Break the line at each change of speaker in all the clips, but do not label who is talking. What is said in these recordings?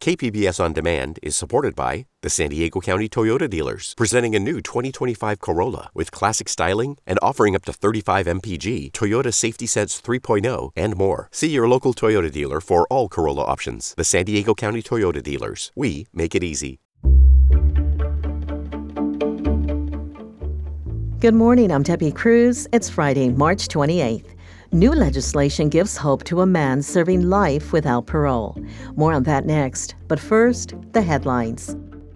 KPBS On Demand is supported by the San Diego County Toyota dealers, presenting a new 2025 Corolla with classic styling and offering up to 35 mpg, Toyota Safety Sense 3.0, and more. See your local Toyota dealer for all Corolla options. The San Diego County Toyota dealers. We make it easy.
Good morning, I'm Debbie Cruz. It's Friday, March 28th. New legislation gives hope to a man serving life without parole. More on that next. But first, the headlines.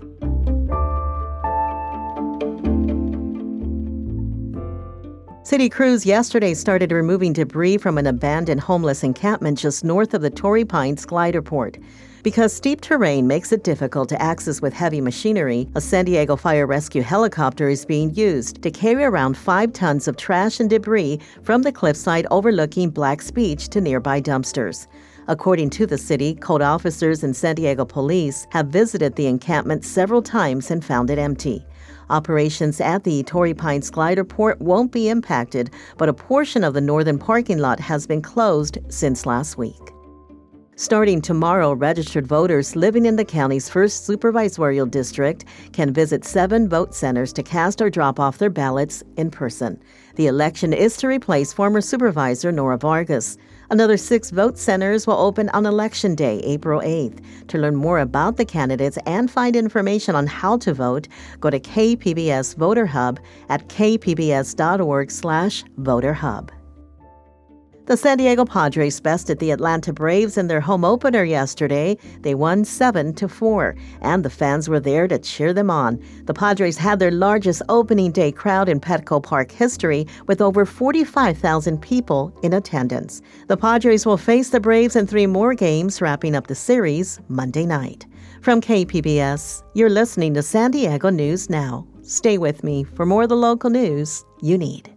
City crews yesterday started removing debris from an abandoned homeless encampment just north of the Torrey Pines glider port. Because steep terrain makes it difficult to access with heavy machinery, a San Diego fire rescue helicopter is being used to carry around 5 tons of trash and debris from the cliffside overlooking Black's Beach to nearby dumpsters. According to the city, code officers and San Diego police have visited the encampment several times and found it empty. Operations at the Torrey Pines glider port won't be impacted, but a portion of the northern parking lot has been closed since last week. Starting tomorrow, registered voters living in the county's first supervisorial district can visit 7 vote centers to cast or drop off their ballots in person. The election is to replace former Supervisor Nora Vargas. Another 6 vote centers will open on Election Day, April 8th. To learn more about the candidates and find information on how to vote, go to KPBS Voter Hub at kpbs.org/voterhub. The San Diego Padres bested the Atlanta Braves in their home opener yesterday. They won 7-4, and the fans were there to cheer them on. The Padres had their largest opening day crowd in Petco Park history, with over 45,000 people in attendance. The Padres will face the Braves in 3 more games, wrapping up the series Monday night. From KPBS, you're listening to San Diego News Now. Stay with me for more of the local news you need.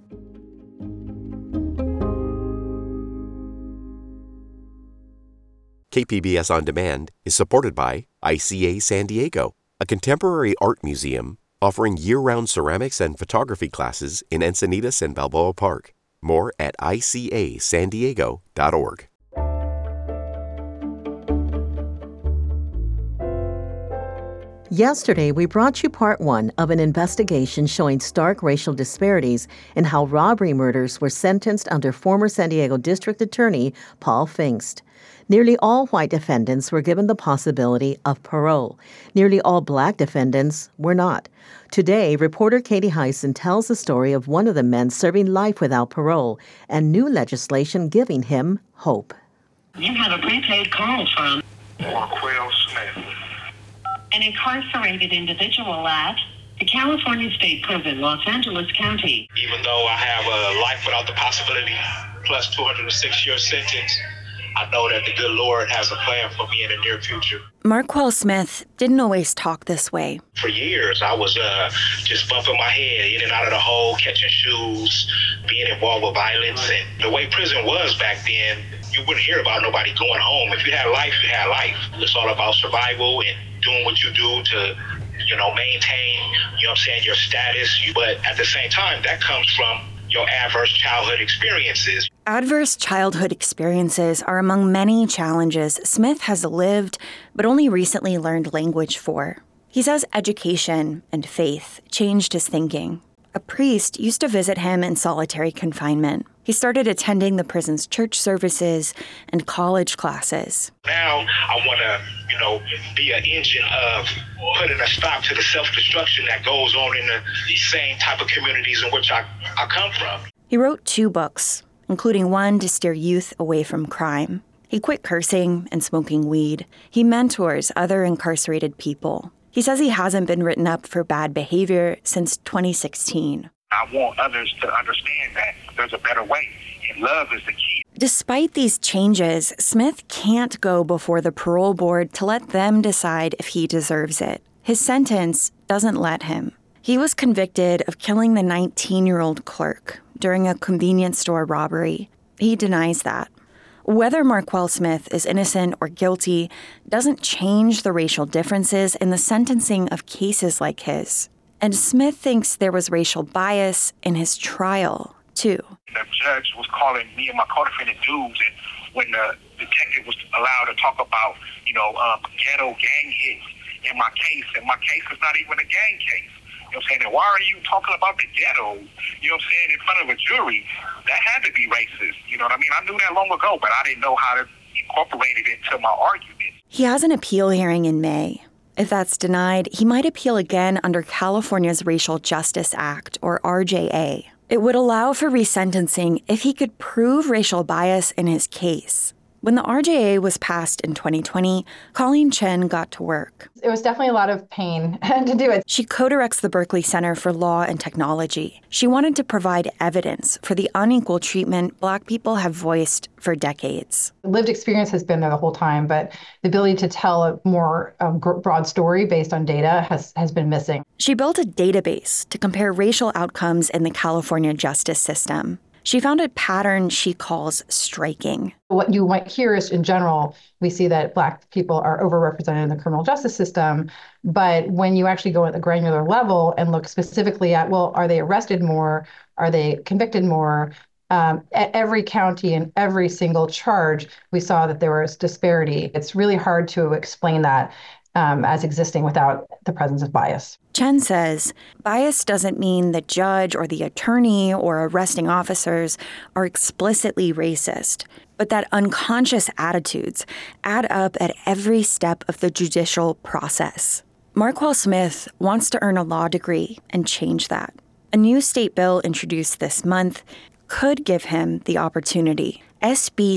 KPBS On Demand is supported by ICA San Diego, a contemporary art museum offering year-round ceramics and photography classes in Encinitas and Balboa Park. More at icasandiego.org.
Yesterday, we brought you part 1 of an investigation showing stark racial disparities in how robbery murders were sentenced under former San Diego District Attorney Paul Pfingst. Nearly all white defendants were given the possibility of parole. Nearly all black defendants were not. Today, reporter Katie Hyson tells the story of one of the men serving life without parole and new legislation giving him hope.
You have a prepaid call from
Marquell Smith,
an incarcerated individual at the California State Prison, Los Angeles County.
even though I have a life without the possibility plus 206-year sentence, I know that the good Lord has a plan for me in the near future.
Marquell Smith didn't always talk this way.
For years, I was just bumping my head in and out of the hole, catching shoes, being involved with violence. And the way prison was back then, you wouldn't hear about nobody going home. If you had life, you had life. It's all about survival and doing what you do to, maintain, your status. But at the same time, that comes from your adverse childhood experiences.
Adverse childhood experiences are among many challenges Smith has lived, but only recently learned language for. He says education and faith changed his thinking. A priest used to visit him in solitary confinement. He started attending the prison's church services and college classes.
Now I want to, be an engine of putting a stop to the self-destruction that goes on in the same type of communities in which I come from.
He wrote 2 books, including one to steer youth away from crime. He quit cursing and smoking weed. He mentors other incarcerated people. He says he hasn't been written up for bad behavior since 2016.
I want others to understand that there's a better way, and love is the key.
Despite these changes, Smith can't go before the parole board to let them decide if he deserves it. His sentence doesn't let him. He was convicted of killing the 19-year-old clerk during a convenience store robbery. He denies that. Whether Marquell Smith is innocent or guilty doesn't change the racial differences in the sentencing of cases like his. And Smith thinks there was racial bias in his trial, too.
The judge was calling me and my co-defendant dudes, and when the detective was allowed to talk about, ghetto gang hits in my case, and my case is not even a gang case. You know what I'm saying? And why are you talking about the ghetto, you know what I'm saying, in front of a jury? That had to be racist. You know what I mean? I knew that long ago, but I didn't know how to incorporate it into my argument.
He has an appeal hearing in May. If that's denied, he might appeal again under California's Racial Justice Act, or RJA. It would allow for resentencing if he could prove racial bias in his case. When the RJA was passed in 2020, Colleen Chen got to work.
It was definitely a lot of pain to do it.
She co-directs the Berkeley Center for Law and Technology. She wanted to provide evidence for the unequal treatment Black people have voiced for decades.
Lived experience has been there the whole time, but the ability to tell a more broad story based on data has been missing.
She built a database to compare racial outcomes in the California justice system. She found a pattern she calls striking.
What you might hear is, in general, we see that Black people are overrepresented in the criminal justice system. But when you actually go at the granular level and look specifically at, well, are they arrested more? Are they convicted more? At every county and every single charge, we saw that there was disparity. It's really hard to explain that as existing without the presence of bias.
Chen says bias doesn't mean the judge or the attorney or arresting officers are explicitly racist, but that unconscious attitudes add up at every step of the judicial process. Marquel Smith wants to earn a law degree and change that. A new state bill introduced this month could give him the opportunity. SB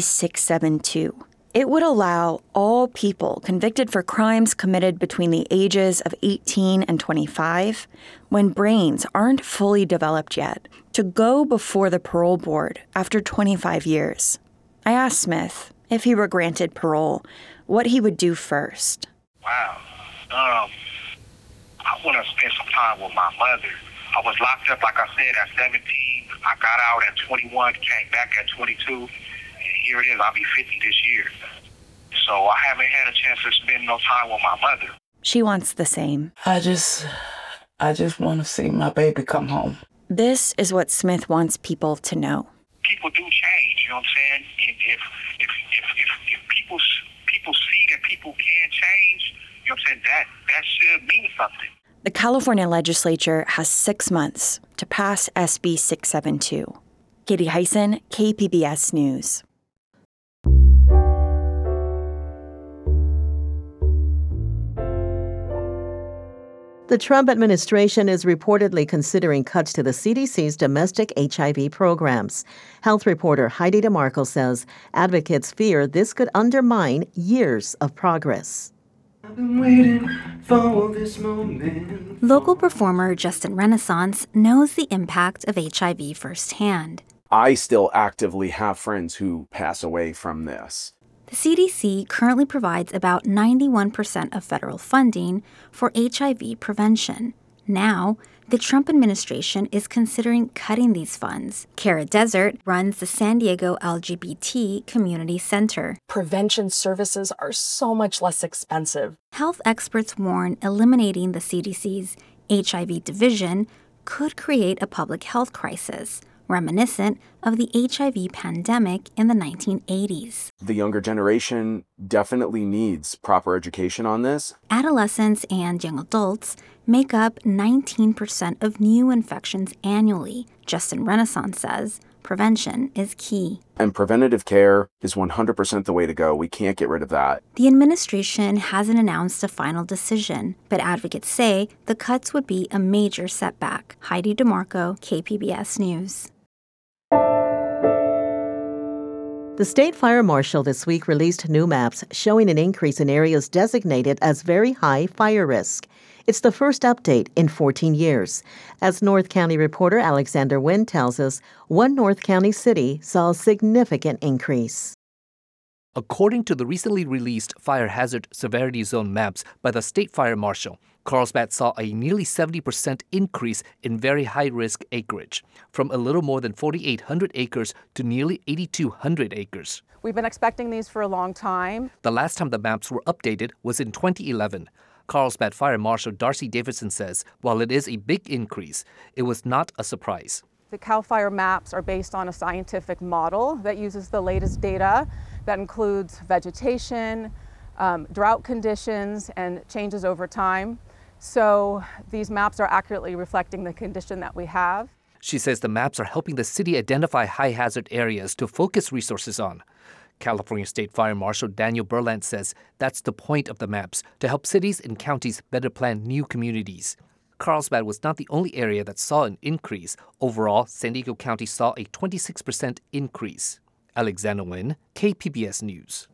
672. It would allow all people convicted for crimes committed between the ages of 18 and 25, when brains aren't fully developed yet, to go before the parole board after 25 years. I asked Smith if he were granted parole, what he would do first.
Wow. I want to spend some time with my mother. I was locked up, like I said, at 17. I got out at 21, came back at 22. Here it is, I'll be 50 this year. So I haven't had a chance to spend no time with my mother.
She wants the same.
I just want to see my baby come home.
This is what Smith wants people to know.
People do change, you know what I'm saying? If people see that people can change, you know what I'm saying, that should mean something.
The California legislature has 6 months to pass SB 672. Katie Hyson, KPBS News.
The Trump administration is reportedly considering cuts to the CDC's domestic HIV programs. Health reporter Heidi DeMarco says advocates fear this could undermine years of progress.
I've been waiting for this moment.
Local performer Justin Renaissance knows the impact of HIV firsthand.
I still actively have friends who pass away from this.
The CDC currently provides about 91% of federal funding for HIV prevention. Now, the Trump administration is considering cutting these funds. Kara Desert runs the San Diego LGBT Community Center.
Prevention services are so much less expensive.
Health experts warn eliminating the CDC's HIV division could create a public health crisis, reminiscent of the HIV pandemic in the 1980s.
The younger generation definitely needs proper education on this.
Adolescents and young adults make up 19% of new infections annually. Justin Renaissance says prevention is key.
And preventative care is 100% the way to go. We can't get rid of that.
The administration hasn't announced a final decision, but advocates say the cuts would be a major setback. Heidi DeMarco, KPBS News.
The state fire marshal this week released new maps showing an increase in areas designated as very high fire risk. It's the first update in 14 years. As North County reporter Alexander Wynn tells us, one North County city saw a significant increase.
According to the recently released fire hazard severity zone maps by the state fire marshal, Carlsbad saw a nearly 70% increase in very high-risk acreage, from a little more than 4,800 acres to nearly 8,200 acres.
We've been expecting these for a long time.
The last time the maps were updated was in 2011. Carlsbad Fire Marshal Darcy Davidson says while it is a big increase, it was not a surprise.
The CAL FIRE maps are based on a scientific model that uses the latest data that includes vegetation, drought conditions, and changes over time. So these maps are accurately reflecting the condition that we have.
She says the maps are helping the city identify high-hazard areas to focus resources on. California State Fire Marshal Daniel Berlant says that's the point of the maps, to help cities and counties better plan new communities. Carlsbad was not the only area that saw an increase. Overall, San Diego County saw a 26% increase. Alexander Nguyen, KPBS News.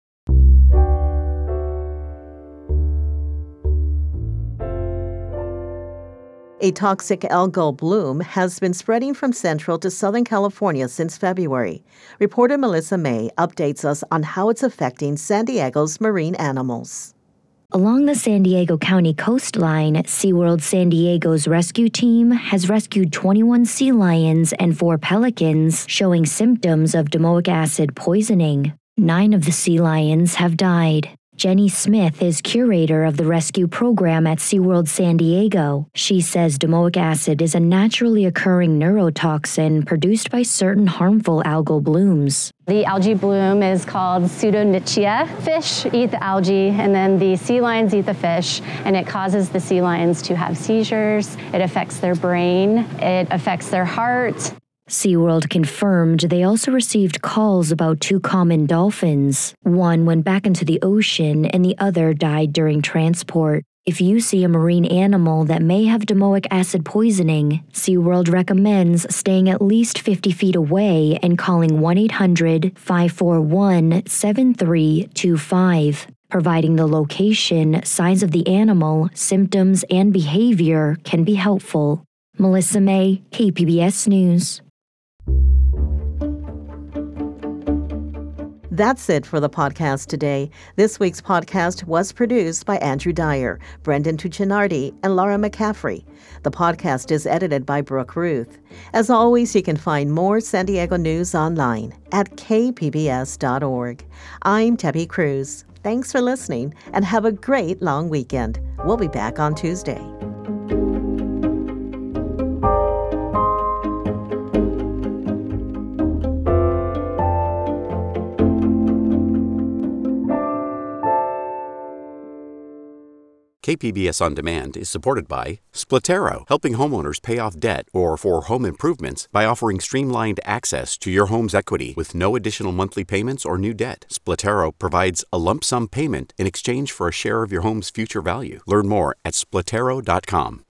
A toxic algal bloom has been spreading from Central to Southern California since February. Reporter Melissa May updates us on how it's affecting San Diego's marine animals.
Along the San Diego County coastline, SeaWorld San Diego's rescue team has rescued 21 sea lions and 4 pelicans showing symptoms of domoic acid poisoning. 9 of the sea lions have died. Jenny Smith is curator of the rescue program at SeaWorld San Diego. She says domoic acid is a naturally occurring neurotoxin produced by certain harmful algal blooms.
The algae bloom is called Pseudonychia. Fish eat the algae, and then the sea lions eat the fish, and it causes the sea lions to have seizures. It affects their brain. It affects their heart.
SeaWorld confirmed they also received calls about 2 common dolphins. One went back into the ocean and the other died during transport. If you see a marine animal that may have domoic acid poisoning, SeaWorld recommends staying at least 50 feet away and calling 1-800-541-7325. Providing the location, size of the animal, symptoms, and behavior can be helpful. Melissa May, KPBS News.
That's it for the podcast today. This week's podcast was produced by Andrew Dyer, Brendan Tuccinardi, and Laura McCaffrey. The podcast is edited by Brooke Ruth. As always, you can find more San Diego news online at kpbs.org. I'm Debbie Cruz. Thanks for listening and have a great long weekend. We'll be back on Tuesday.
KPBS On Demand is supported by Splatero, helping homeowners pay off debt or for home improvements by offering streamlined access to your home's equity with no additional monthly payments or new debt. Splatero provides a lump sum payment in exchange for a share of your home's future value. Learn more at splatero.com.